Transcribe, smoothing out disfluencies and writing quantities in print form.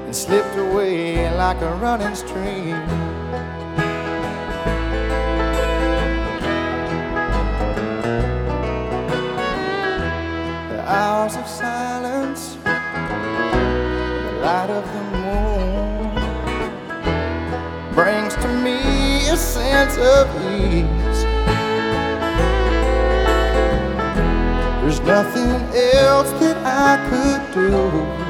and slipped away like a running stream. The hours of silence, the light of the moon, brings to me a sense of ease. There's nothing else that I could do.